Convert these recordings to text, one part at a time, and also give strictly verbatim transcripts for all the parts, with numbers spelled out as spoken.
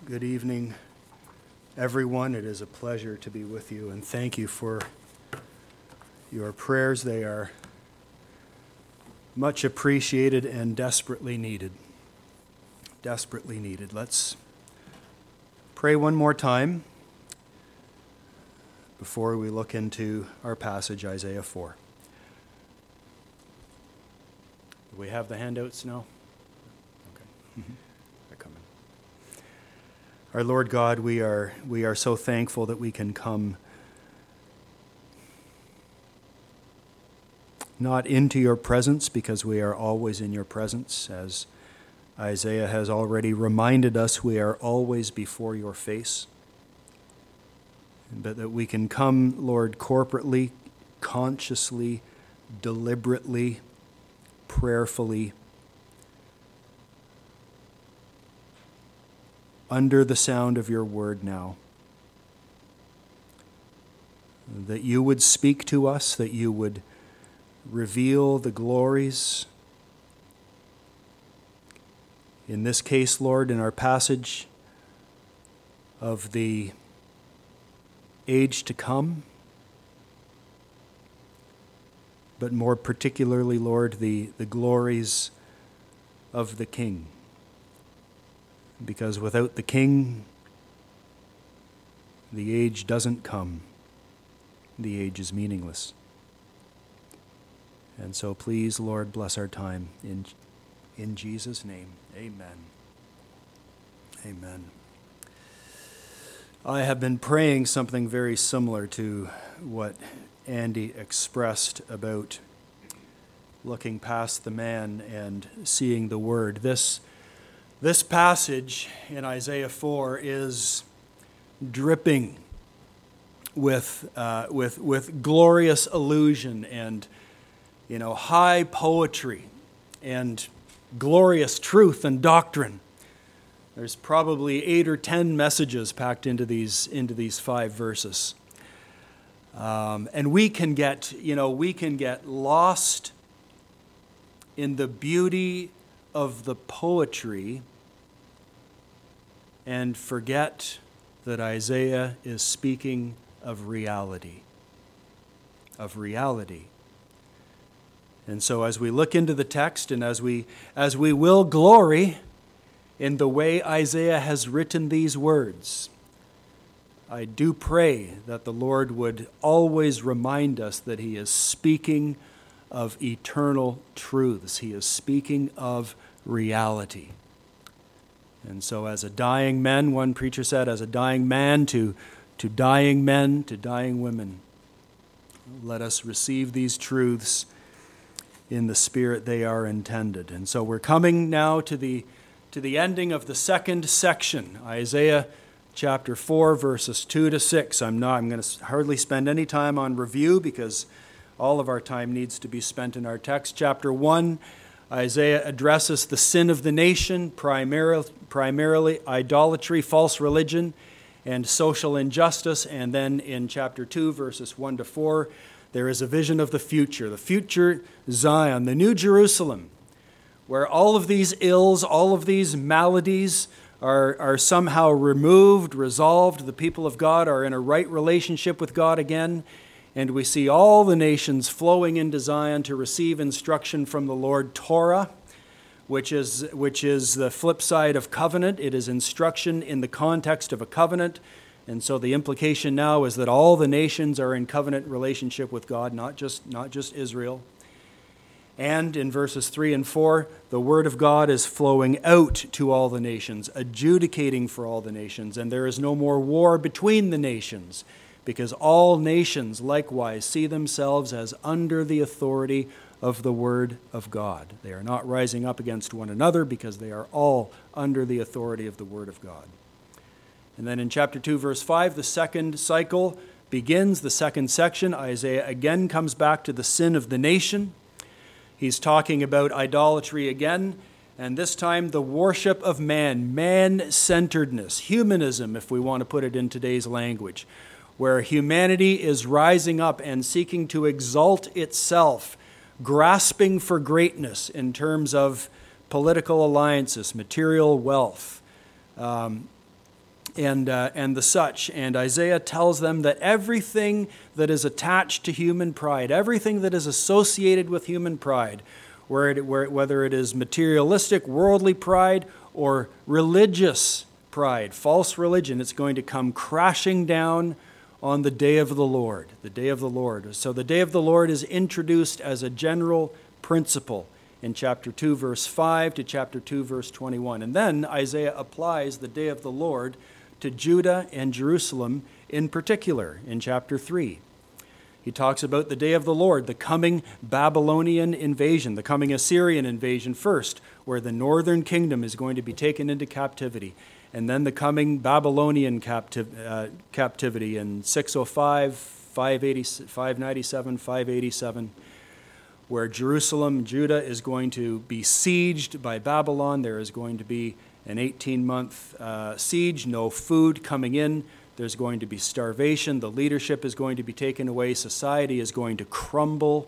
Good evening, everyone. It is a pleasure to be with you, and thank you for your prayers. They are much appreciated and desperately needed. Desperately needed. Let's pray one more time before we look into our passage, Isaiah four. Do we have the handouts now? Okay. They're coming. Our Lord God, we are we are so thankful that we can come not into your presence because we are always in your presence. As Isaiah has already reminded us, we are always before your face. But that we can come, Lord, corporately, consciously, deliberately, prayerfully, under the sound of your word now. That you would speak to us, that you would reveal the glories. In this case, Lord, in our passage of the age to come, but more particularly, Lord, the, the glories of the King. Because without the King, the age doesn't come. The age is meaningless. And so please, Lord, bless our time. In, in Jesus' name, amen. Amen. I have been praying something very similar to what Andy expressed about looking past the man and seeing the word. This This passage in Isaiah four is dripping with uh, with with glorious illusion and, you know, high poetry and glorious truth and doctrine. There's probably eight or ten messages packed into these into these five verses, um, and we can get you know we can get lost in the beauty of the poetry and forget that Isaiah is speaking of reality, of reality. And so as we look into the text and as we as we will glory in the way Isaiah has written these words, I do pray that the Lord would always remind us that he is speaking of eternal truths. He is speaking of reality. And so as a dying man, one preacher said, as a dying man to, to dying men, to dying women, let us receive these truths in the spirit they are intended. And so we're coming now to the, to the ending of the second section, Isaiah chapter four, verses two to six. I'm not, I'm going to hardly spend any time on review because all of our time needs to be spent in our text. Chapter one, Isaiah addresses the sin of the nation, primarily, primarily idolatry, false religion, and social injustice. And then in chapter two, verses one to four, there is a vision of the future, the future Zion, the new Jerusalem, where all of these ills, all of these maladies are, are somehow removed, resolved. The people of God are in a right relationship with God again. And we see all the nations flowing into Zion to receive instruction from the Lord. Torah, which is, which is the flip side of covenant. It is instruction in the context of a covenant. And so the implication now is that all the nations are in covenant relationship with God, not just, not just Israel. And in verses three and four, the word of God is flowing out to all the nations, adjudicating for all the nations. And there is no more war between the nations, because all nations likewise see themselves as under the authority of the word of God. They are not rising up against one another because they are all under the authority of the word of God. And then in chapter two, verse five, the second cycle begins, the second section. Isaiah again comes back to the sin of the nation. He's talking about idolatry again, and this time the worship of man, man-centeredness, humanism, if we want to put it in today's language, where humanity is rising up and seeking to exalt itself, grasping for greatness in terms of political alliances, material wealth, um, and, uh, and the such. And Isaiah tells them that everything that is attached to human pride, everything that is associated with human pride, where it, where, whether it is materialistic, worldly pride, or religious pride, false religion, it's going to come crashing down on the day of the Lord, the day of the Lord. So the day of the Lord is introduced as a general principle in chapter two, verse five to chapter two, verse twenty-one. And then Isaiah applies the day of the Lord to Judah and Jerusalem in particular in chapter three. He talks about the day of the Lord, the coming Babylonian invasion, the coming Assyrian invasion first, where the northern kingdom is going to be taken into captivity, and then the coming Babylonian captiv- uh, captivity in six oh five, five eighty, five ninety-seven, five eighty-seven, where Jerusalem, Judah, is going to be sieged by Babylon. There is going to be an eighteen-month uh, siege, no food coming in. There's going to be starvation. The leadership is going to be taken away. Society is going to crumble.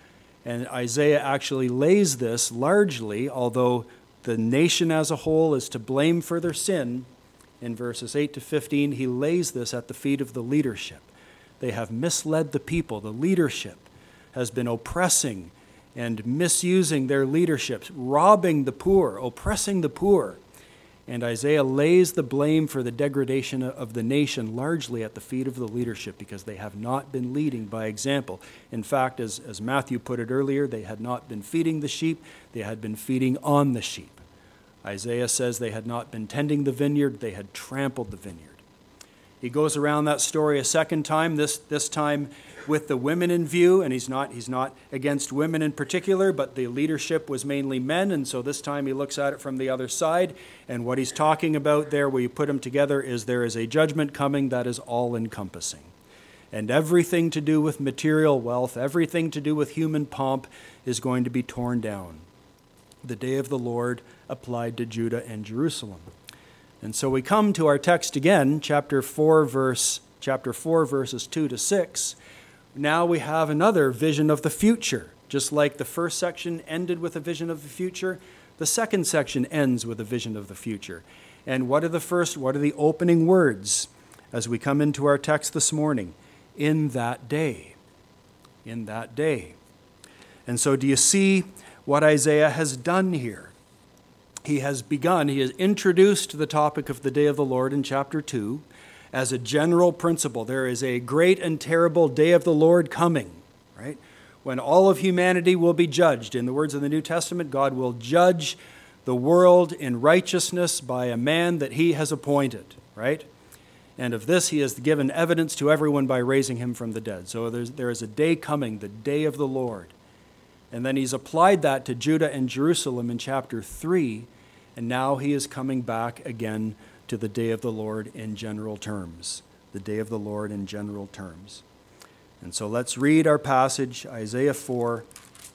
And Isaiah actually lays this largely, although the nation as a whole is to blame for their sin, in verses eight to fifteen, he lays this at the feet of the leadership. They have misled the people. The leadership has been oppressing and misusing their leadership, robbing the poor, oppressing the poor. And Isaiah lays the blame for the degradation of the nation largely at the feet of the leadership because they have not been leading by example. In fact, as, as Matthew put it earlier, they had not been feeding the sheep, they had been feeding on the sheep. Isaiah says they had not been tending the vineyard, they had trampled the vineyard. He goes around that story a second time, this, this time with the women in view, and he's not, he's not against women in particular, but the leadership was mainly men, and so this time he looks at it from the other side, and what he's talking about there, where you put them together, is there is a judgment coming that is all-encompassing. And everything to do with material wealth, everything to do with human pomp is going to be torn down. The day of the Lord applied to Judah and Jerusalem. And so we come to our text again, chapter four, verse, chapter four, verses two to six. Now we have another vision of the future. Just like the first section ended with a vision of the future, the second section ends with a vision of the future. And what are the first, what are the opening words as we come into our text this morning? In that day. In that day. And so do you see what Isaiah has done here? He has begun, he has introduced the topic of the day of the Lord in chapter two as a general principle. There is a great and terrible day of the Lord coming, right? When all of humanity will be judged. In the words of the New Testament, God will judge the world in righteousness by a man that he has appointed, right? And of this he has given evidence to everyone by raising him from the dead. So there's, there is a day coming, the day of the Lord. And then he's applied that to Judah and Jerusalem in chapter three, and now he is coming back again to the day of the Lord in general terms. The day of the Lord in general terms. And so let's read our passage, Isaiah four,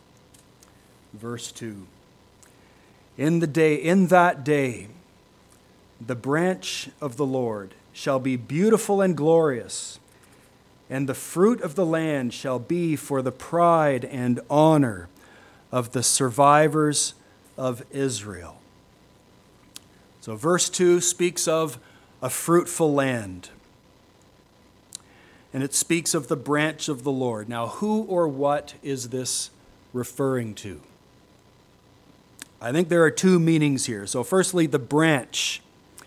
verse two. In the day, in that day, the branch of the Lord shall be beautiful and glorious, and the fruit of the land shall be for the pride and honor of the survivors of Israel. So verse two speaks of a fruitful land. And it speaks of the branch of the Lord. Now, who or what is this referring to? I think there are two meanings here. So firstly, the branch.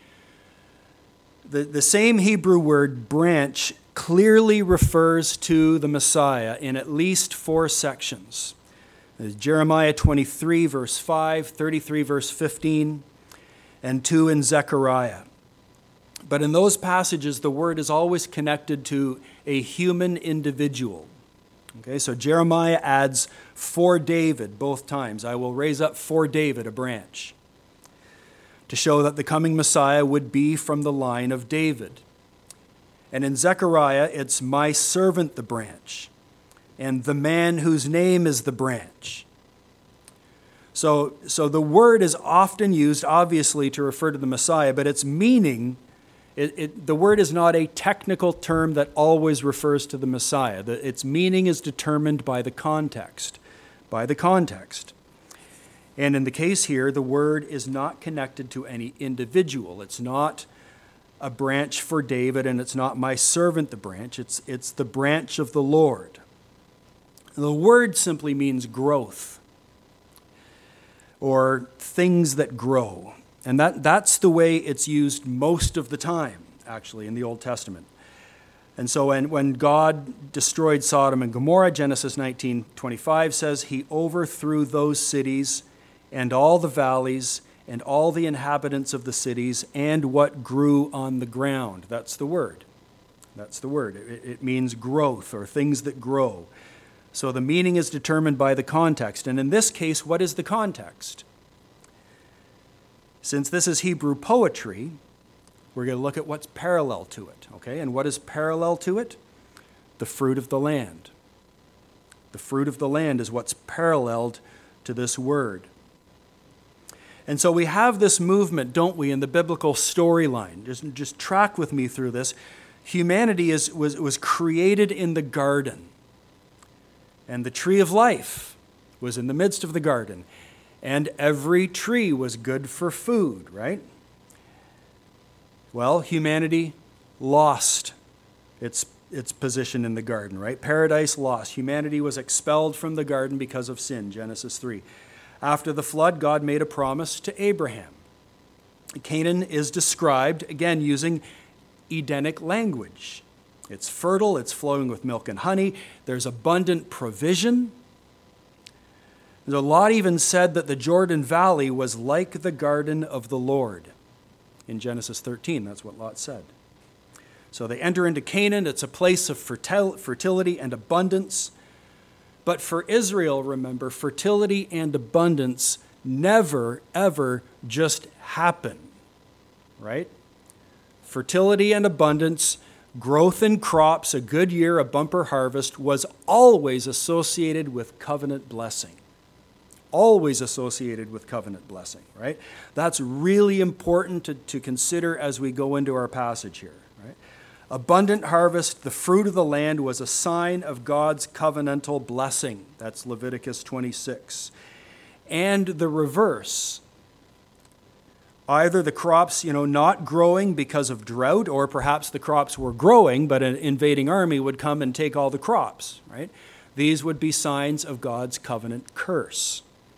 The, the same Hebrew word branch clearly refers to the Messiah in at least four sections. Jeremiah twenty-three, verse five, thirty-three, verse fifteen, and two in Zechariah. But in those passages, the word is always connected to a human individual. Okay, so Jeremiah adds for David both times. I will raise up for David a branch, to show that the coming Messiah would be from the line of David. And in Zechariah, it's my servant the branch, and the man whose name is the branch. So, so the word is often used, obviously, to refer to the Messiah, but its meaning, it, it, the word is not a technical term that always refers to the Messiah. The, its meaning is determined by the context, by the context. And in the case here, the word is not connected to any individual. It's not a branch for David, and it's not my servant, the branch. It's, it's the branch of the Lord. The word simply means growth, or things that grow. And that, that's the way it's used most of the time, actually, in the Old Testament. And so when, when God destroyed Sodom and Gomorrah, Genesis nineteen twenty-five says, he overthrew those cities and all the valleys and all the inhabitants of the cities and what grew on the ground. That's the word. That's the word. It, it means growth, or things that grow. So the meaning is determined by the context. And in this case, what is the context? Since this is Hebrew poetry, we're going to look at what's parallel to it, okay? And what is parallel to it? The fruit of the land. The fruit of the land is what's paralleled to this word. And so we have this movement, don't we, in the biblical storyline. Just, just track with me through this. Humanity is, was, was created in the garden. And the tree of life was in the midst of the garden. And every tree was good for food, right? Well, humanity lost its, its position in the garden, right? Paradise lost. Humanity was expelled from the garden because of sin, Genesis three. After the flood, God made a promise to Abraham. Canaan is described, again, using Edenic language. It's fertile, it's flowing with milk and honey, there's abundant provision. There's a lot even said that the Jordan Valley was like the garden of the Lord. In Genesis thirteen, that's what Lot said. So they enter into Canaan. It's a place of fertil- fertility and abundance. But for Israel, remember, fertility and abundance never, ever just happen, right? Fertility and abundance, growth in crops, a good year, a bumper harvest, was always associated with covenant blessing. Always associated with covenant blessing, right? That's really important to, to consider as we go into our passage here, right? Abundant harvest, the fruit of the land, was a sign of God's covenantal blessing. That's Leviticus twenty-six. And the reverse. Either the crops, you know, not growing because of drought, or perhaps the crops were growing, but an invading army would come and take all the crops, right? These would be signs of God's covenant curse.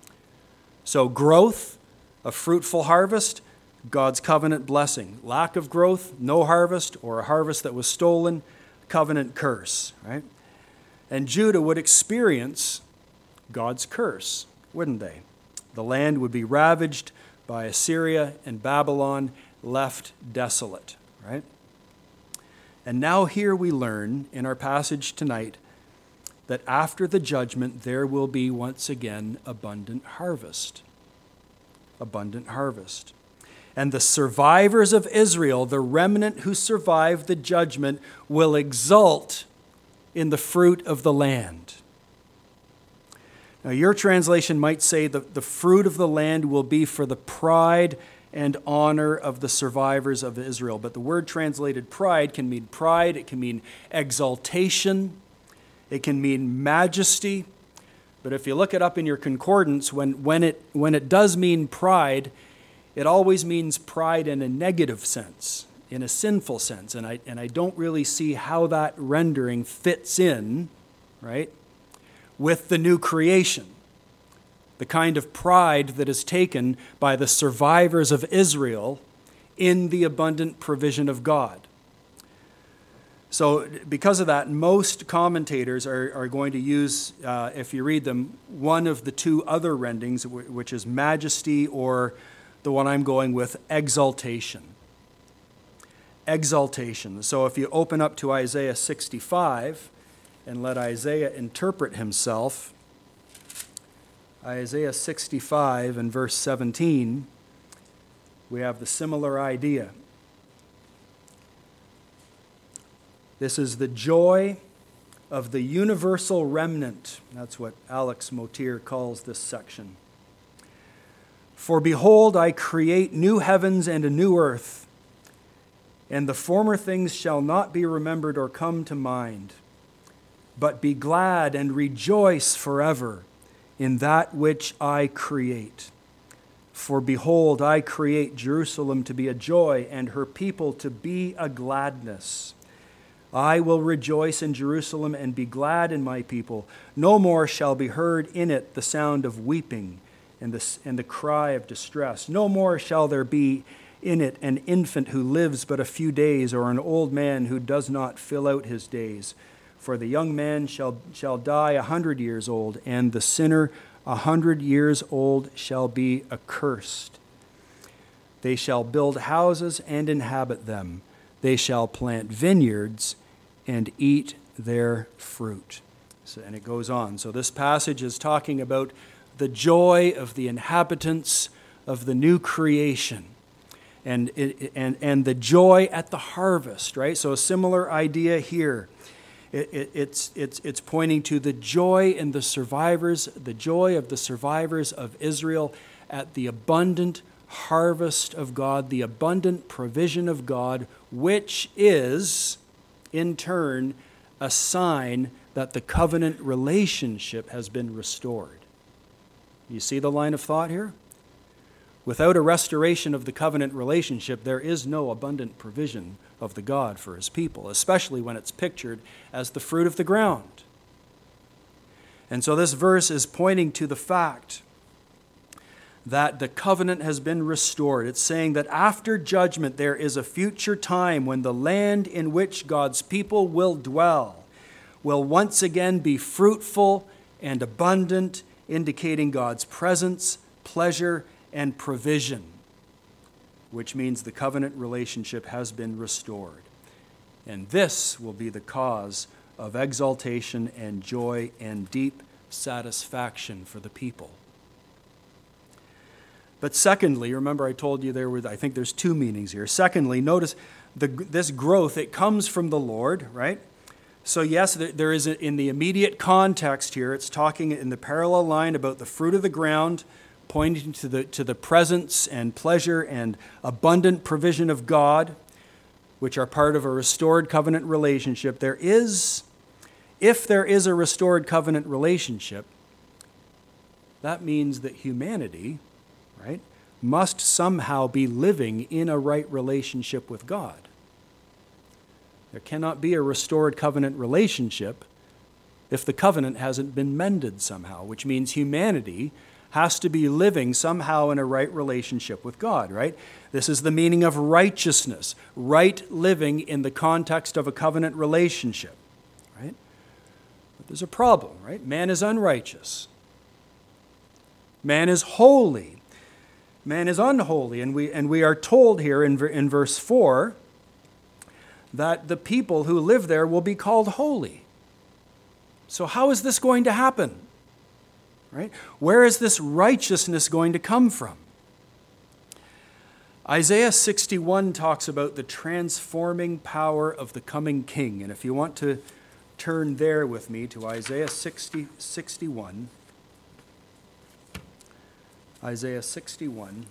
So growth, a fruitful harvest, God's covenant blessing. Lack of growth, no harvest, or a harvest that was stolen, covenant curse, right? And Judah would experience God's curse, wouldn't they? The land would be ravaged by Assyria and Babylon, left desolate, right? And now here we learn in our passage tonight that after the judgment there will be once again abundant harvest. Abundant harvest. And the survivors of Israel, the remnant who survived the judgment, will exult in the fruit of the land. Now, your translation might say that the fruit of the land will be for the pride and honor of the survivors of Israel. But the word translated pride can mean pride, it can mean exaltation, it can mean majesty. But if you look it up in your concordance, when, when, it, when it does mean pride, it always means pride in a negative sense, in a sinful sense. And I, and I don't really see how that rendering fits in, right, with the new creation. The kind of pride that is taken by the survivors of Israel in the abundant provision of God. So because of that, most commentators are, are going to use, uh, if you read them, one of the two other renderings, which is majesty, or the one I'm going with, exaltation. Exaltation. So if you open up to Isaiah sixty-five and let Isaiah interpret himself, Isaiah sixty-five and verse seventeen, we have the similar idea. This is the joy of the universal remnant. That's what Alex Motir calls this section. For behold, I create new heavens and a new earth, and the former things shall not be remembered or come to mind. But be glad and rejoice forever in that which I create. For behold, I create Jerusalem to be a joy, and her people to be a gladness. I will rejoice in Jerusalem and be glad in my people. No more shall be heard in it the sound of weeping and the, and the cry of distress. No more shall there be in it an infant who lives but a few days, or an old man who does not fill out his days. For the young man shall, shall die a hundred years old, and the sinner a hundred years old shall be accursed. They shall build houses and inhabit them. They shall plant vineyards and eat their fruit. So, and it goes on. So this passage is talking about the joy of the inhabitants of the new creation, and, it, and, and the joy at the harvest, right? So a similar idea here. It, it, it's, it's, it's pointing to the joy in the survivors, the joy of the survivors of Israel at the abundant harvest of God, the abundant provision of God, which is, in turn, a sign that the covenant relationship has been restored. You see the line of thought here? Without a restoration of the covenant relationship, there is no abundant provision of the God for his people, especially when it's pictured as the fruit of the ground. And so this verse is pointing to the fact that the covenant has been restored. It's saying that after judgment, there is a future time when the land in which God's people will dwell will once again be fruitful and abundant, indicating God's presence, pleasure, and provision, which means the covenant relationship has been restored. And this will be the cause of exaltation and joy and deep satisfaction for the people. But secondly, remember I told you there were, I think there's two meanings here. Secondly, notice the, this growth, it comes from the Lord, right? So yes, there is, a, in the immediate context here, it's talking in the parallel line about the fruit of the ground, pointing to the, to the presence and pleasure and abundant provision of God, which are part of a restored covenant relationship. There is, if there is a restored covenant relationship, that means that humanity, right, must somehow be living in a right relationship with God. There cannot be a restored covenant relationship if the covenant hasn't been mended somehow, which means humanity has to be living somehow in a right relationship with God, right? This is the meaning of righteousness, right living in the context of a covenant relationship, right? But there's a problem, right? Man is unrighteous. Man is holy. Man is unholy. And we, and we are told here in, in verse four that the people who live there will be called holy. So how is this going to happen? Right? Where is this righteousness going to come from? Isaiah sixty-one talks about the transforming power of the coming king. And if you want to turn there with me to Isaiah sixty, sixty-one. Isaiah sixty-one.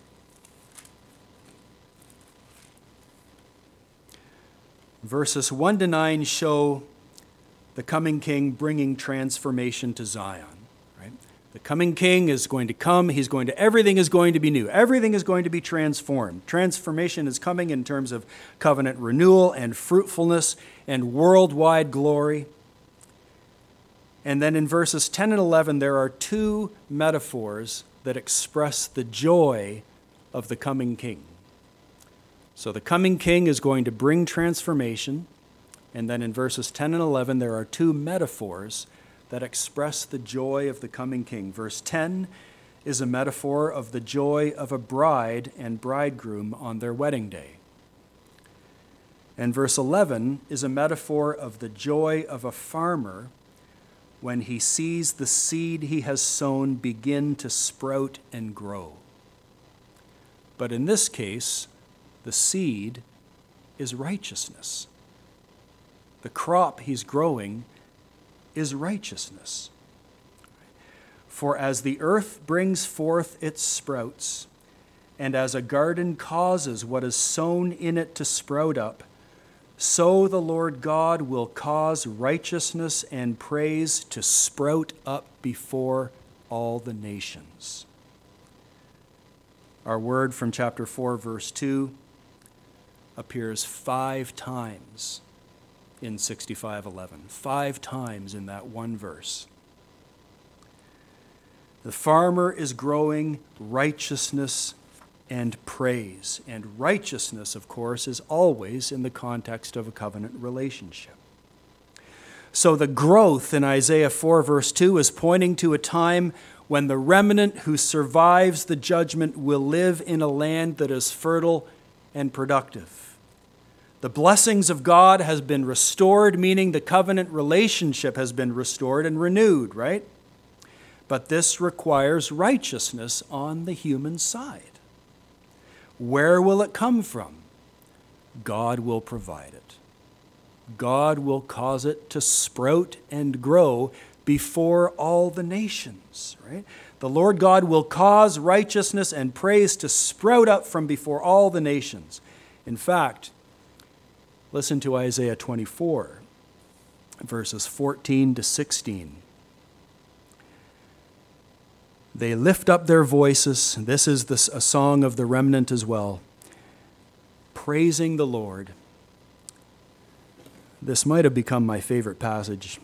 Verses one to nine show the coming king bringing transformation to Zion. The coming king is going to come. He's going to, everything is going to be new. Everything is going to be transformed. Transformation is coming in terms of covenant renewal and fruitfulness and worldwide glory. And then in verses ten and eleven, there are two metaphors that express the joy of the coming king. So the coming king is going to bring transformation. And then in verses ten and eleven, there are two metaphors that express the joy of the coming king. Verse ten is a metaphor of the joy of a bride and bridegroom on their wedding day. And verse eleven is a metaphor of the joy of a farmer when he sees the seed he has sown begin to sprout and grow. But in this case, the seed is righteousness. The crop he's growing is righteousness. For as the earth brings forth its sprouts, and as a garden causes what is sown in it to sprout up, so the Lord God will cause righteousness and praise to sprout up before all the nations. Our word from chapter four, verse two, appears five times in sixty-five eleven. Five times in that one verse. The farmer is growing righteousness and praise. And righteousness, of course, is always in the context of a covenant relationship. So the growth in Isaiah four, verse two is pointing to a time when the remnant who survives the judgment will live in a land that is fertile and productive. The blessings of God has been restored, meaning the covenant relationship has been restored and renewed, right? But this requires righteousness on the human side. Where will it come from? God will provide it. God will cause it to sprout and grow before all the nations, right? The Lord God will cause righteousness and praise to sprout up from before all the nations. In fact, listen to Isaiah twenty-four, verses fourteen to sixteen. They lift up their voices. This is the, a song of the remnant as well, praising the Lord. This might have become my favorite passage.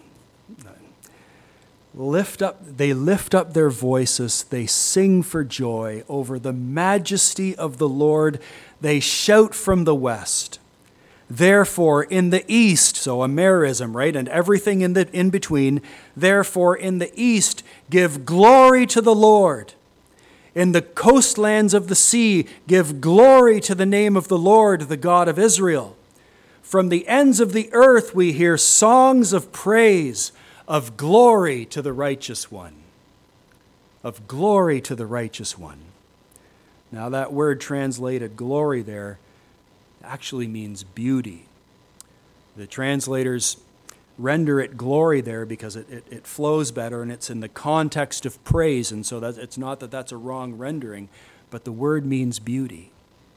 Lift up, they lift up their voices. They sing for joy over the majesty of the Lord. They shout from the west. Therefore, in the east, so a merism, right, and everything in the in between. Therefore, in the east, give glory to the Lord. In the coastlands of the sea, give glory to the name of the Lord, the God of Israel. From the ends of the earth, we hear songs of praise, of glory to the righteous one. Of glory to the righteous one. Now, that word translated glory there actually means beauty. The translators render it glory there because it, it, it flows better and it's in the context of praise. And so that, it's not that that's a wrong rendering, but the word means beauty.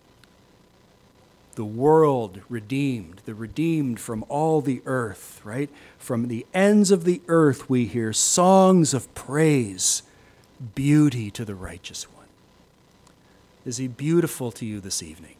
The world redeemed, the redeemed from all the earth, right? From the ends of the earth we hear songs of praise, beauty to the righteous one. Is he beautiful to you this evening?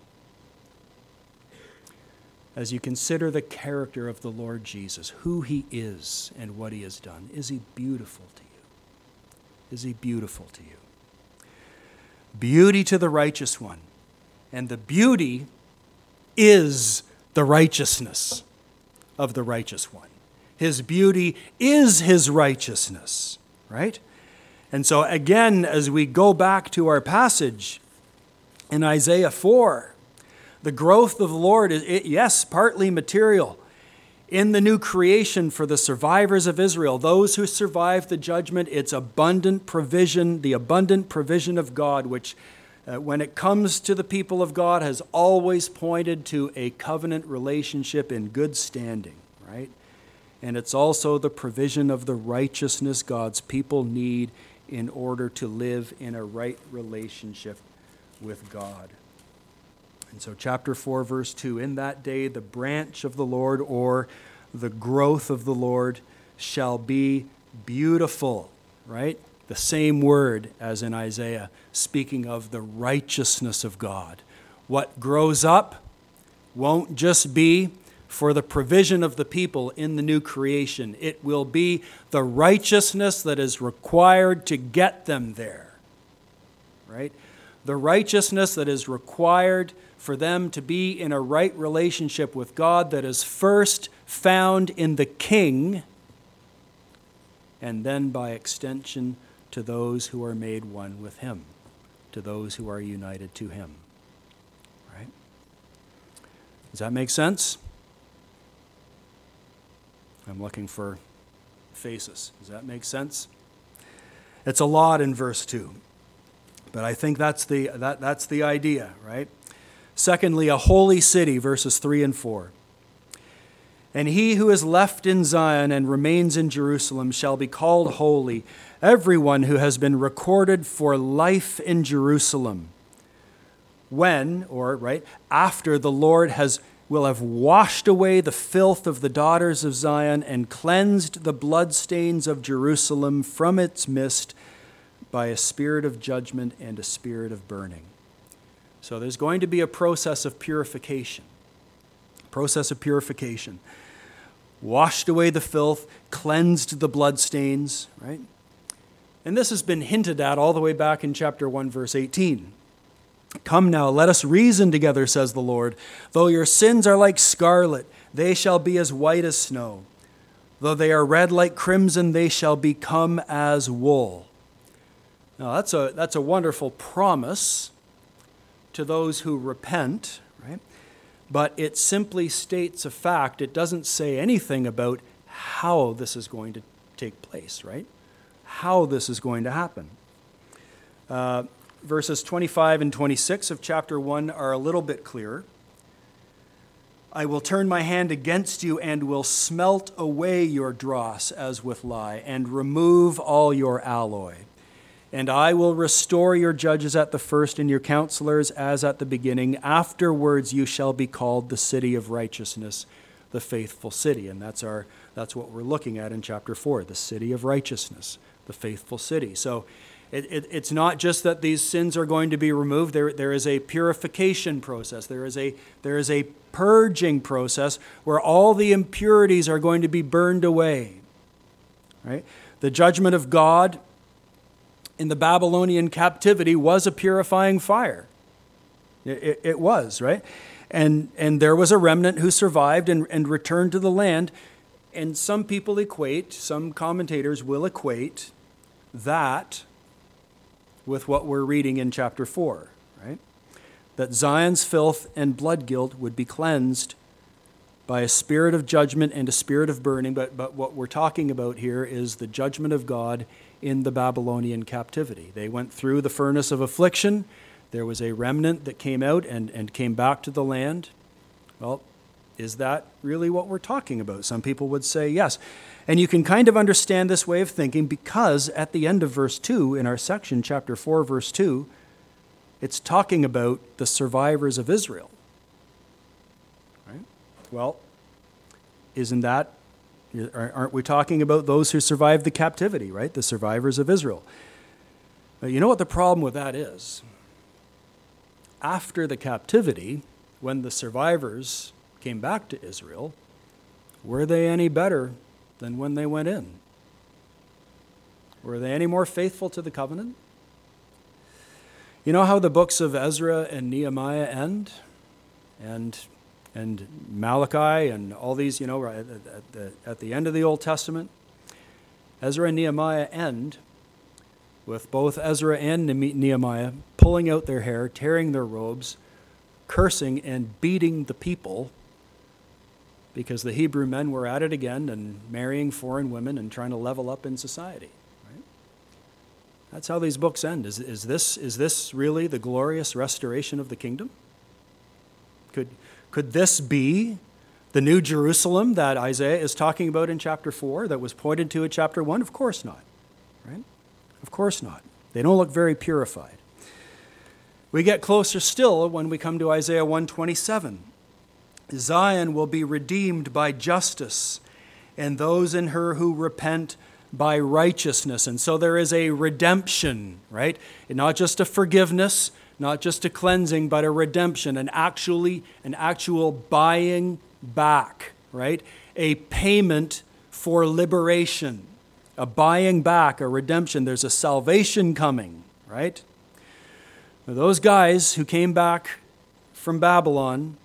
As you consider the character of the Lord Jesus, who he is and what he has done, is he beautiful to you? Is he beautiful to you? Beauty to the righteous one. And the beauty is the righteousness of the righteous one. His beauty is his righteousness, right? And so again, as we go back to our passage in Isaiah four, the growth of the Lord is, it, yes, partly material. In the new creation for the survivors of Israel, those who survive the judgment, it's abundant provision, the abundant provision of God, which uh, when it comes to the people of God has always pointed to a covenant relationship in good standing, right? And it's also the provision of the righteousness God's people need in order to live in a right relationship with God. And so chapter four, verse two, in that day the branch of the Lord, or the growth of the Lord, shall be beautiful, right? The same word as in Isaiah, speaking of the righteousness of God. What grows up won't just be for the provision of the people in the new creation. It will be the righteousness that is required to get them there, right? The righteousness that is required for them to be in a right relationship with God that is first found in the King, and then by extension to those who are made one with him, to those who are united to him. Right? Does that make sense? I'm looking for faces. Does that make sense? It's a lot in verse two. But I think that's the that, that's the idea, right? Secondly, a holy city, verses three and four. And he who is left in Zion and remains in Jerusalem shall be called holy, everyone who has been recorded for life in Jerusalem. When, or right, after the Lord has will have washed away the filth of the daughters of Zion and cleansed the bloodstains of Jerusalem from its midst by a spirit of judgment and a spirit of burning. So there's going to be a process of purification. Process of purification. Washed away the filth, cleansed the bloodstains, right? And this has been hinted at all the way back in chapter one, verse eighteen. Come now, let us reason together, says the Lord. Though your sins are like scarlet, they shall be as white as snow. Though they are red like crimson, they shall become as wool. Now that's a, that's a wonderful promise to those who repent, right? But it simply states a fact. It doesn't say anything about how this is going to take place, right? How this is going to happen. Uh, verses twenty-five and twenty-six of chapter one are a little bit clearer. I will turn my hand against you and will smelt away your dross as with lye and remove all your alloy. And I will restore your judges at the first and your counselors as at the beginning. Afterwards you shall be called the city of righteousness, the faithful city. And that's our that's what we're looking at in chapter four, the city of righteousness, the faithful city. So it, it, it's not just that these sins are going to be removed. There, there is a purification process. There is a there is a purging process where all the impurities are going to be burned away. Right? The judgment of God in the Babylonian captivity was a purifying fire. It, it, it was, right? And and there was a remnant who survived and, and returned to the land. And some people equate, some commentators will equate that with what we're reading in chapter four, right? That Zion's filth and blood guilt would be cleansed by a spirit of judgment and a spirit of burning. But, but what we're talking about here is the judgment of God in the Babylonian captivity. They went through the furnace of affliction. There was a remnant that came out and, and came back to the land. Well, is that really what we're talking about? Some people would say yes. And you can kind of understand this way of thinking because at the end of verse two, in our section, chapter four, verse two, it's talking about the survivors of Israel. Right? Well, isn't that, aren't we talking about those who survived the captivity, right? The survivors of Israel. But you know what the problem with that is? After the captivity, when the survivors came back to Israel, were they any better than when they went in? Were they any more faithful to the covenant? You know how the books of Ezra and Nehemiah end? And and Malachi and all these, you know, right at the, at the end of the Old Testament, Ezra and Nehemiah end with both Ezra and Nehemiah pulling out their hair, tearing their robes, cursing and beating the people because the Hebrew men were at it again and marrying foreign women and trying to level up in society. Right? That's how these books end. Is, is, this, is this really the glorious restoration of the kingdom? Could, could this be the new Jerusalem that Isaiah is talking about in chapter four that was pointed to in chapter one? Of course not. Right? Of course not. They don't look very purified. We get closer still when we come to Isaiah one twenty-seven. Zion will be redeemed by justice, and those in her who repent by righteousness. And so there is a redemption, right? And not just a forgiveness, not just a cleansing, but a redemption, an actually an actual buying back, right? A payment for liberation, a buying back, a redemption. There's a salvation coming, right? Those guys who came back from Babylon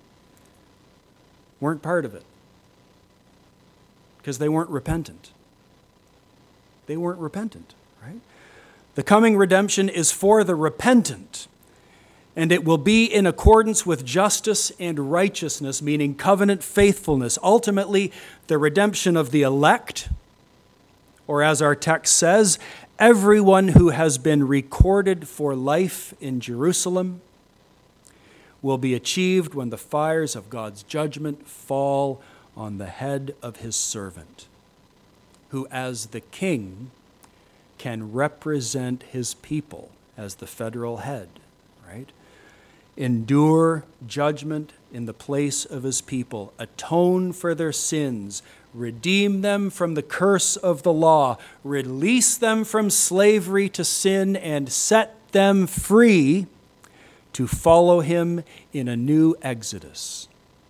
weren't part of it because they weren't repentant. They weren't repentant, right? The coming redemption is for the repentant, and it will be in accordance with justice and righteousness, meaning covenant faithfulness. Ultimately, the redemption of the elect, or as our text says, everyone who has been recorded for life in Jerusalem, will be achieved when the fires of God's judgment fall on the head of his servant, who as the king can represent his people as the federal head, right? Endure judgment in the place of his people, atone for their sins, redeem them from the curse of the law, release them from slavery to sin, and set them free to follow him in a new exodus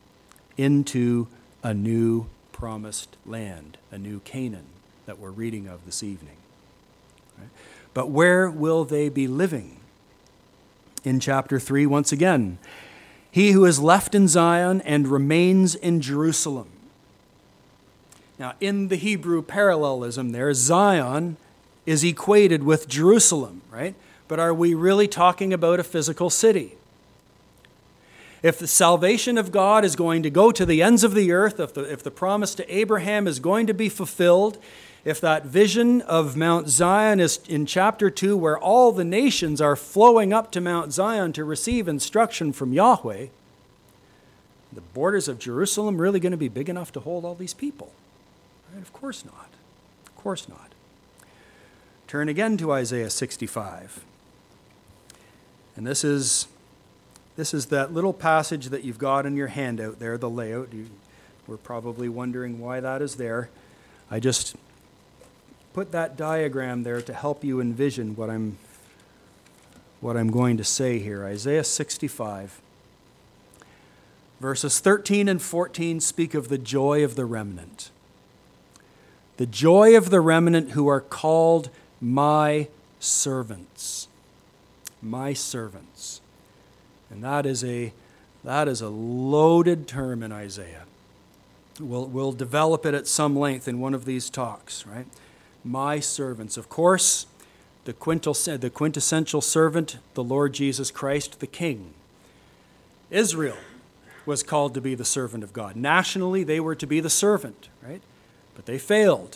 into a new promised land, a new Canaan that we're reading of this evening. Right? But where will they be living? In chapter three, once again, he who is left in Zion and remains in Jerusalem. Now, in the Hebrew parallelism there, Zion is equated with Jerusalem, right? But are we really talking about a physical city? If the salvation of God is going to go to the ends of the earth, if the, if the promise to Abraham is going to be fulfilled, if that vision of Mount Zion is in chapter two, where all the nations are flowing up to Mount Zion to receive instruction from Yahweh, the borders of Jerusalem really going to be big enough to hold all these people? Right? Of course not. Of course not. Turn again to Isaiah sixty-five. And this is, this is that little passage that you've got in your handout there, the layout. You were probably wondering why that is there. I just put that diagram there to help you envision what I'm, what I'm going to say here. Isaiah sixty-five. Verses thirteen and fourteen speak of the joy of the remnant. The joy of the remnant who are called my servants. My servants. And that is a, that is a loaded term in Isaiah. We'll, we'll develop it at some length in one of these talks, right? My servants. Of course, the the quintessential servant, the Lord Jesus Christ, the King. Israel was called to be the servant of God. Nationally, they were to be the servant, right? But they failed.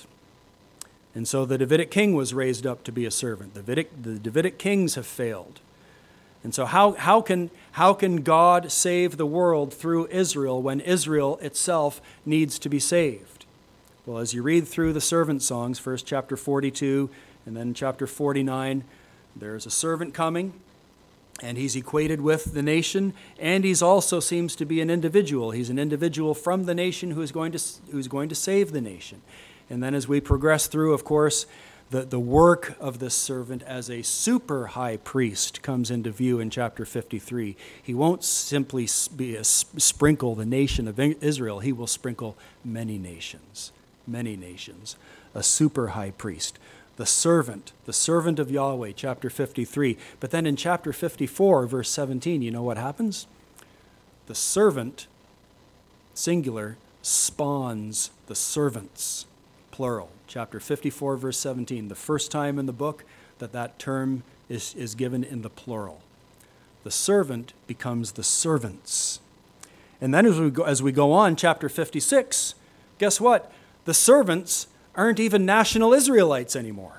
And so the Davidic king was raised up to be a servant. The Davidic, the Davidic kings have failed. And so how, how, can, how can God save the world through Israel when Israel itself needs to be saved? Well, as you read through the servant songs, first chapter forty-two and then chapter forty-nine, there's a servant coming, and he's equated with the nation, and he's also seems to be an individual. He's an individual from the nation who is going to, who's going to save the nation. And then as we progress through, of course, the, the work of this servant as a super high priest comes into view in chapter fifty-three. He won't simply be a, sprinkle the nation of Israel. He will sprinkle many nations, many nations. A super high priest. The servant, the servant of Yahweh, chapter fifty-three. But then in chapter fifty-four, verse seventeen, you know what happens? The servant, singular, spawns the servants, plural. Chapter fifty-four, verse seventeen, the first time in the book that that term is, is given in the plural. The servant becomes the servants. And then as we go, as we go on, chapter fifty-six, guess what? The servants aren't even national Israelites anymore.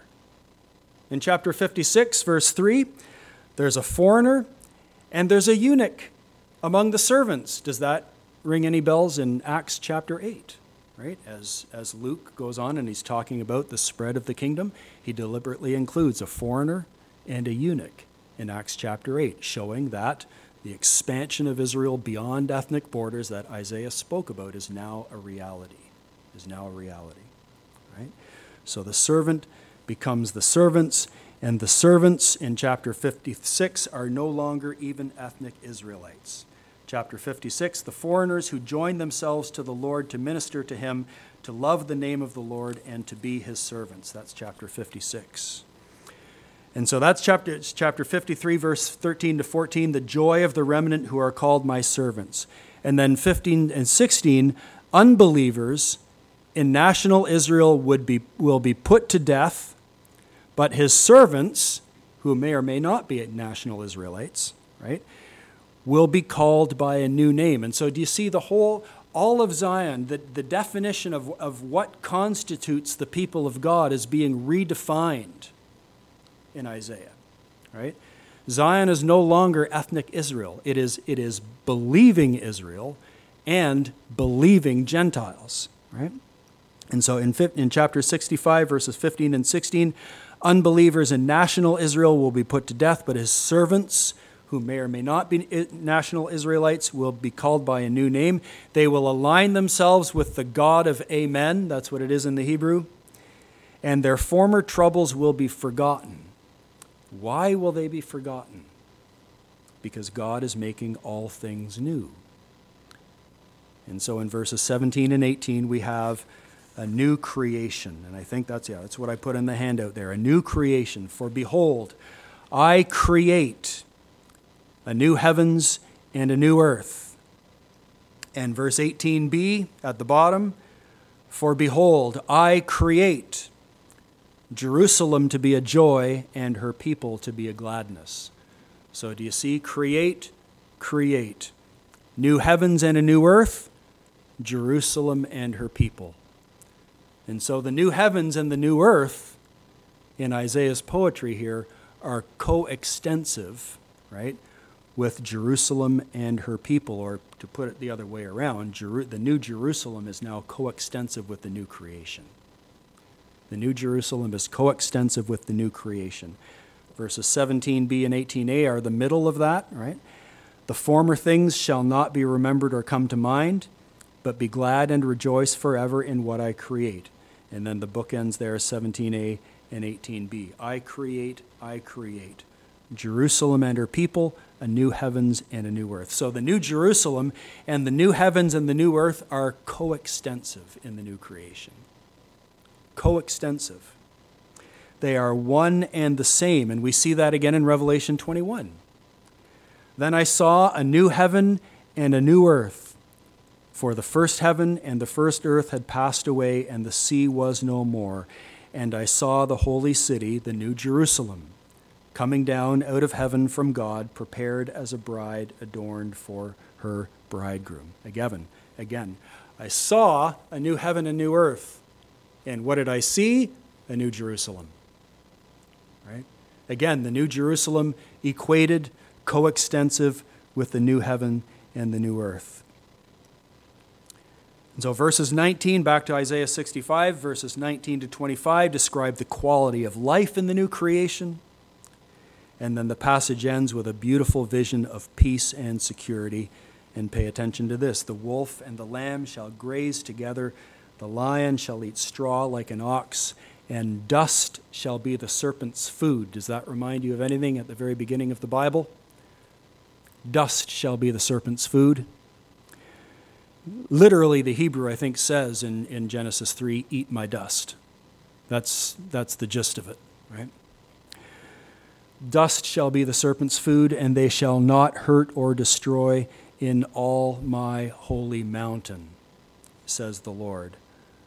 In chapter fifty-six, verse three, there's a foreigner and there's a eunuch among the servants. Does that ring any bells in Acts chapter eight? Right? As, as Luke goes on and he's talking about the spread of the kingdom, he deliberately includes a foreigner and a eunuch in Acts chapter eight, showing that the expansion of Israel beyond ethnic borders that Isaiah spoke about is now a reality, is now a reality. Right? So the servant becomes the servants, and the servants in chapter fifty-six are no longer even ethnic Israelites. Chapter fifty-six, the foreigners who join themselves to the Lord to minister to him, to love the name of the Lord, and to be his servants. That's chapter fifty-six. And so that's chapter, chapter fifty-three, verse thirteen to fourteen, the joy of the remnant who are called my servants. And then fifteen and sixteen, unbelievers in national Israel would be, will be put to death, but his servants, who may or may not be national Israelites, right, will be called by a new name. And so do you see the whole, all of Zion, the, the definition of, of what constitutes the people of God is being redefined in Isaiah, right? Zion is no longer ethnic Israel. It is, it is believing Israel and believing Gentiles, right? And so in, in chapter sixty-five, verses fifteen and sixteen, unbelievers in national Israel will be put to death, but his servants, who may or may not be national Israelites, will be called by a new name. They will align themselves with the God of Amen. That's what it is in the Hebrew. And their former troubles will be forgotten. Why will they be forgotten? because God is making all things new. And so in verses seventeen and eighteen, we have a new creation. And I think that's, yeah, that's what I put in the handout there. A new creation. For behold, I create a new heavens and a new earth. And verse eighteen b at the bottom, for behold, I create Jerusalem to be a joy and her people to be a gladness. So do you see? Create, create. New heavens and a new earth, Jerusalem and her people. And so the new heavens and the new earth in Isaiah's poetry here are coextensive, right, with Jerusalem and her people. Or to put it the other way around, Jeru- the new Jerusalem is now coextensive with the new creation. The new Jerusalem is coextensive with the new creation. Verses seventeen b and eighteen a are the middle of that, right? The former things shall not be remembered or come to mind, but be glad and rejoice forever in what I create. And then the book ends there, seventeen a and eighteen b. I create, I create. Jerusalem and her people, a new heavens and a new earth. So the new Jerusalem and the new heavens and the new earth are coextensive in the new creation. Coextensive. They are one and the same, and we see that again in Revelation twenty-one. Then I saw a new heaven and a new earth, for the first heaven and the first earth had passed away, and the sea was no more. And I saw the holy city, the new Jerusalem, coming down out of heaven from God, prepared as a bride adorned for her bridegroom. Again, again, I saw a new heaven and new earth. And what did I see? A new Jerusalem. Right? Again, the new Jerusalem equated, coextensive with the new heaven and the new earth. And so verses nineteen, back to Isaiah sixty-five, verses nineteen to twenty-five describe the quality of life in the new creation. And then the passage ends with a beautiful vision of peace and security. And pay attention to this. The wolf and the lamb shall graze together. The lion shall eat straw like an ox, and dust shall be the serpent's food. Does that remind you of anything at the very beginning of the Bible? Dust shall be the serpent's food. Literally, the Hebrew, I think, says in, in Genesis three, eat my dust. That's, that's the gist of it, right? Dust shall be the serpent's food, and they shall not hurt or destroy in all my holy mountain, says the Lord.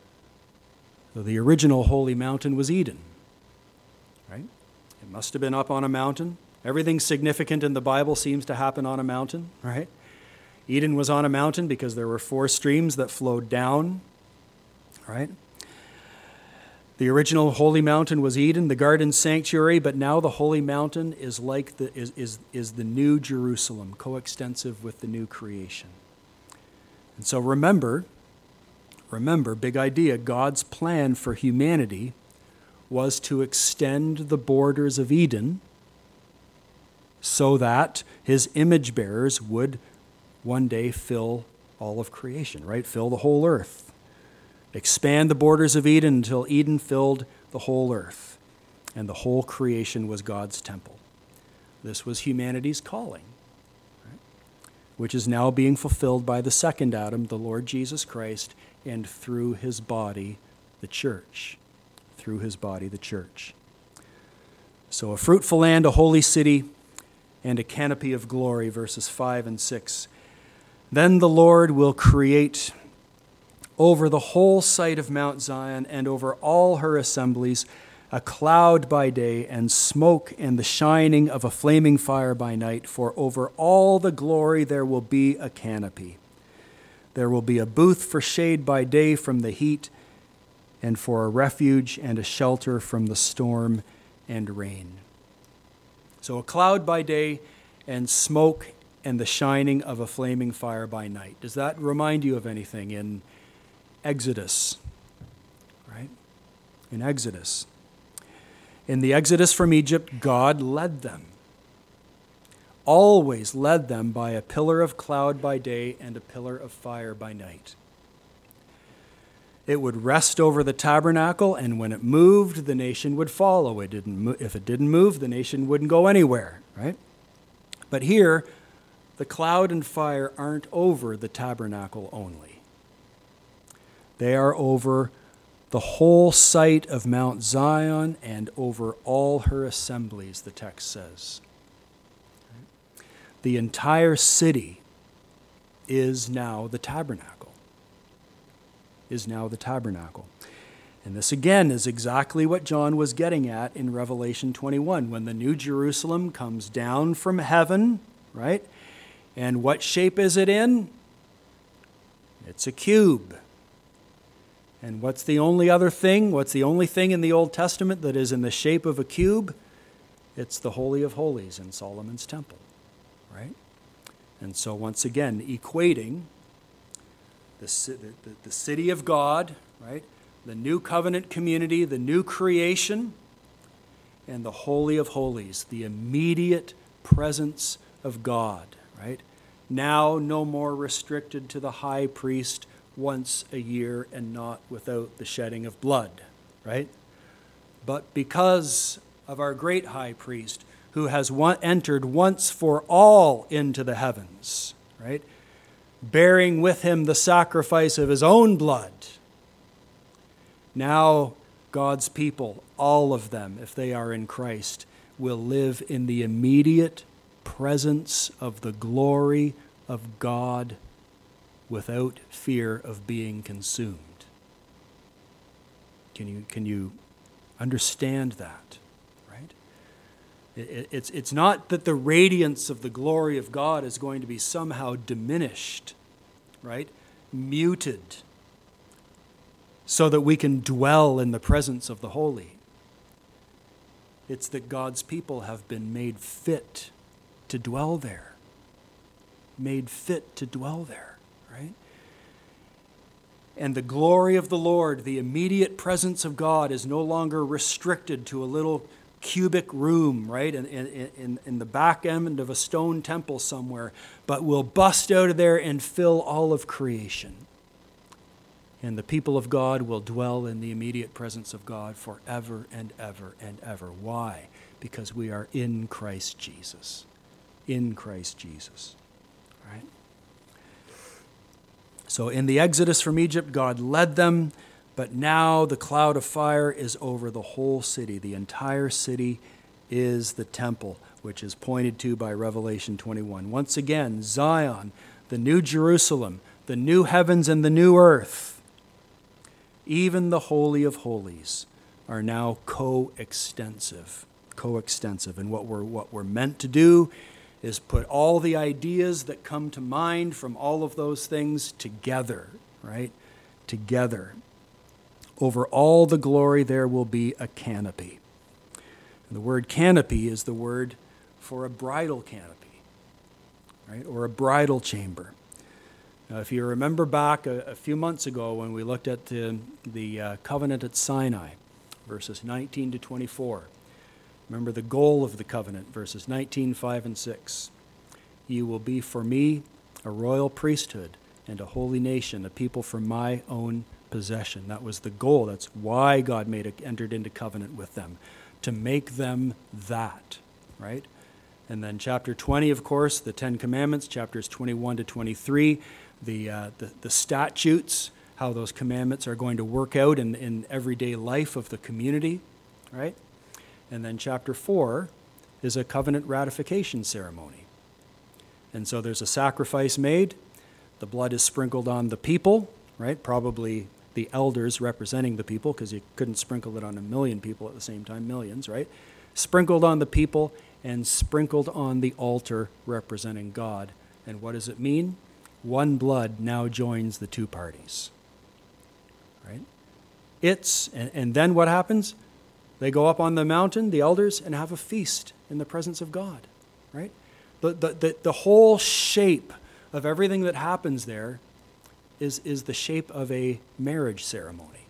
So the original holy mountain was Eden, right? It must have been up on a mountain. Everything significant in the Bible seems to happen on a mountain, right? Eden was on a mountain because there were four streams that flowed down, right? The original holy mountain was Eden, the garden sanctuary, but now the holy mountain is like the is is, is the new Jerusalem, coextensive with the new creation. And so remember, remember, big idea, God's plan for humanity was to extend the borders of Eden so that his image bearers would one day fill all of creation, right? Fill the whole earth. Expand the borders of Eden until Eden filled the whole earth, and the whole creation was God's temple. This was humanity's calling, right? Which is now being fulfilled by the second Adam, the Lord Jesus Christ, and through his body, the church. Through his body, the church. So a fruitful land, a holy city, and a canopy of glory, verses five and six. Then the Lord will create over the whole site of Mount Zion and over all her assemblies a cloud by day and smoke and the shining of a flaming fire by night, for over all the glory there will be a canopy. There will be a booth for shade by day from the heat, and for a refuge and a shelter from the storm and rain. So a cloud by day and smoke and the shining of a flaming fire by night. Does that remind you of anything in Exodus? Right? In Exodus. In the Exodus from Egypt, God led them. Always led them by a pillar of cloud by day and a pillar of fire by night. It would rest over the tabernacle, and when it moved, the nation would follow. It didn't mo- if it didn't move, the nation wouldn't go anywhere, right? But here, the cloud and fire aren't over the tabernacle only. They are over the whole site of Mount Zion and over all her assemblies, the text says. The entire city is now the tabernacle. Is now the tabernacle. And this again is exactly what John was getting at in Revelation twenty-one, when the New Jerusalem comes down from heaven, right? And what shape is it in? It's a cube. And what's the only other thing? What's the only thing in the Old Testament that is in the shape of a cube? It's the Holy of Holies in Solomon's temple, right? And so once again, equating the, the, the city of God, right? The new covenant community, the new creation, and the Holy of Holies, the immediate presence of God, right? Now no more restricted to the high priest once a year and not without the shedding of blood, right? But because of our great high priest, who has one, entered once for all into the heavens, right? Bearing with him the sacrifice of his own blood. Now God's people, all of them, if they are in Christ, will live in the immediate presence of the glory of God without fear of being consumed. Can you, can you understand that? Right? It, it's, it's not that the radiance of the glory of God is going to be somehow diminished, right? Muted, so that we can dwell in the presence of the holy. It's that God's people have been made fit to dwell there. Made fit to dwell there, right? And the glory of the Lord, the immediate presence of God, is no longer restricted to a little cubic room, right, in, in, in, in the back end of a stone temple somewhere, but will bust out of there and fill all of creation. And the people of God will dwell in the immediate presence of God forever and ever and ever. Why? Because we are in Christ Jesus. In Christ Jesus. Right? So in the exodus from Egypt, God led them, but now the cloud of fire is over the whole city. The entire city is the temple, which is pointed to by Revelation twenty-one. Once again, Zion, the new Jerusalem, the new heavens and the new earth, even the Holy of Holies, are now coextensive. Coextensive. And what we're, what we're meant to do is put all the ideas that come to mind from all of those things together, right? Together. Over all the glory there will be a canopy. And the word canopy is the word for a bridal canopy, right? Or a bridal chamber. Now, if you remember back a, a few months ago when we looked at the, the uh, covenant at Sinai, verses nineteen to twenty-four, remember the goal of the covenant, verses nineteen, five, and six. You will be for me a royal priesthood and a holy nation, a people for my own possession. That was the goal. That's why God made a, entered into covenant with them, to make them that, right? And then chapter twenty, of course, the Ten Commandments, chapters twenty-one to twenty-three, the, uh, the, the statutes, how those commandments are going to work out in, in everyday life of the community, right? And then chapter four is a covenant ratification ceremony. And so there's a sacrifice made. The blood is sprinkled on the people, right? Probably the elders representing the people, because you couldn't sprinkle it on a million people at the same time, millions, right? Sprinkled on the people and sprinkled on the altar representing God. And what does it mean? One blood now joins the two parties, right? It's, and, and then what happens? They go up on the mountain, the elders, and have a feast in the presence of God, right? The, the, the, the whole shape of everything that happens there is, is the shape of a marriage ceremony.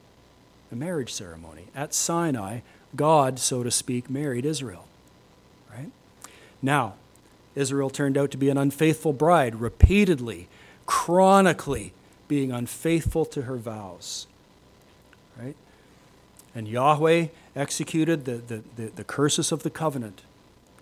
A marriage ceremony. At Sinai, God, so to speak, married Israel, right? Now, Israel turned out to be an unfaithful bride, repeatedly, chronically being unfaithful to her vows, right? And Yahweh executed the, the, the, the curses of the covenant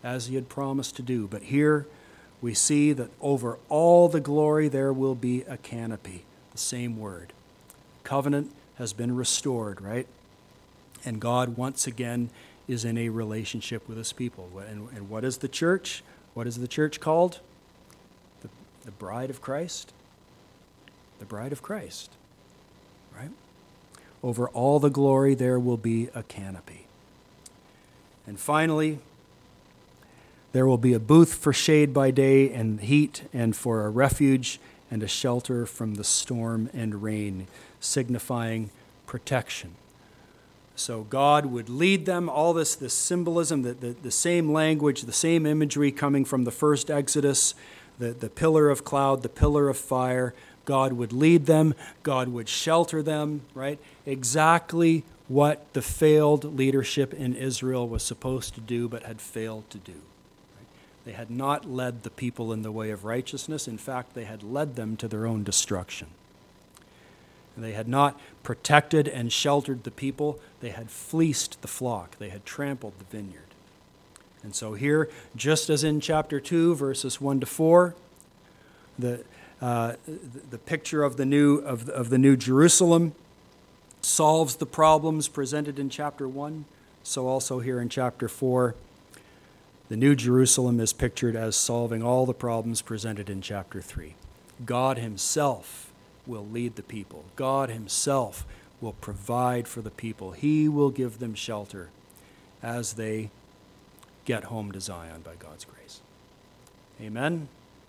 as he had promised to do. But here we see that over all the glory there will be a canopy, the same word. Covenant has been restored, right? And God once again is in a relationship with his people. And, and what is the church? What is the church called? The, the bride of Christ. The bride of Christ, right? Over all the glory there will be a canopy. And finally, there will be a booth for shade by day and heat, and for a refuge and a shelter from the storm and rain, signifying protection. So God would lead them, all this, this symbolism, the, the, the same language, the same imagery coming from the first Exodus, the, the pillar of cloud, the pillar of fire. God would lead them, God would shelter them, right? Exactly what the failed leadership in Israel was supposed to do but had failed to do. Right? They had not led the people in the way of righteousness. In fact, they had led them to their own destruction. They had not protected and sheltered the people. They had fleeced the flock. They had trampled the vineyard. And so here, just as in chapter two, verses one to four, the, uh, the picture of the new of, of the new Jerusalem solves the problems presented in chapter one. So also here in chapter four, the new Jerusalem is pictured as solving all the problems presented in chapter three. God himself will lead the people. God himself will provide for the people. He will give them shelter as they get home to Zion by God's grace. Amen.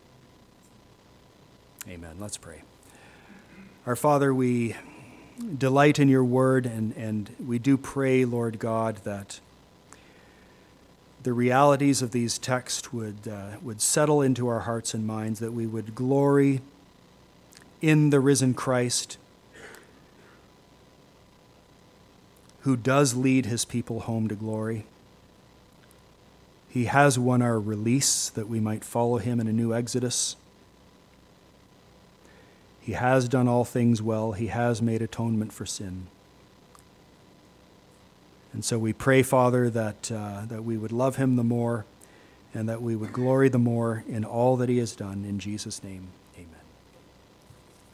Amen. Let's pray. Our Father, we delight in your word, and, and we do pray, Lord God, that the realities of these texts would, uh, would settle into our hearts and minds, that we would glory in the risen Christ, who does lead his people home to glory. He has won our release that we might follow him in a new Exodus. He has done all things well. He has made atonement for sin. And so we pray, Father, that, uh, that we would love him the more and that we would glory the more in all that he has done. In Jesus' name.